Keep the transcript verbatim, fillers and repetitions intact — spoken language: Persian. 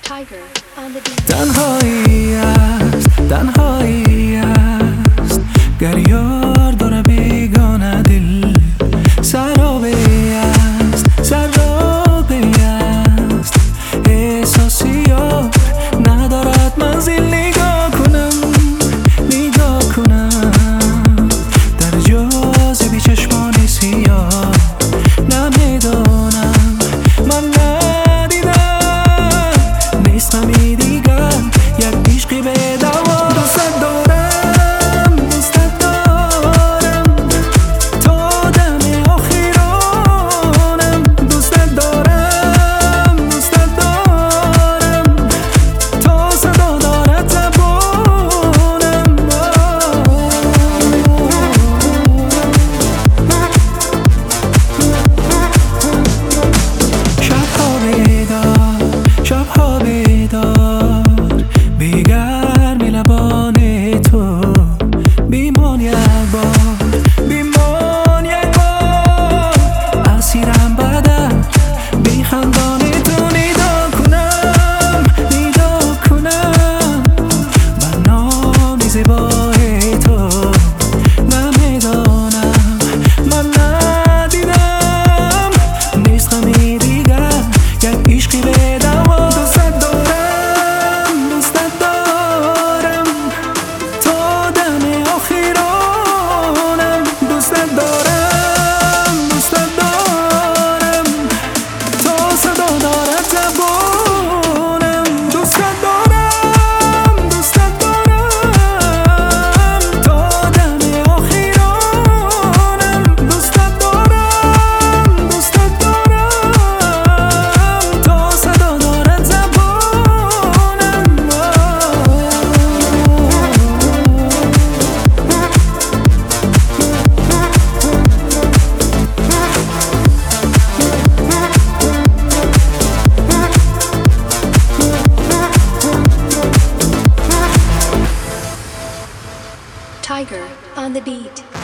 Tiger on the beat. تنهایی است تنهایی است گر یار داره بیگانه دل سرابه است سرابه است احساسی یار ندارد منزل نگاه کنم نگاه کنم در جاذبه چشمان سیاه نمیدانم من می دیگر یک عشقی به دوام دوست دارم دوست دارم تا دم آخرانم دوست دارم دوست دارم تا صدا دارد زبانم شبها بیدار شبها بیدار بیگرم لبان تو بیمان یک بار بیمان یک بار اسیرم بدر بی خندان تو ندا کنم ندا کنم بر نام زیبای تو نمیدانم من ندیدم نیست غمی دیگر یک عشقی به دوام Tiger on the beat.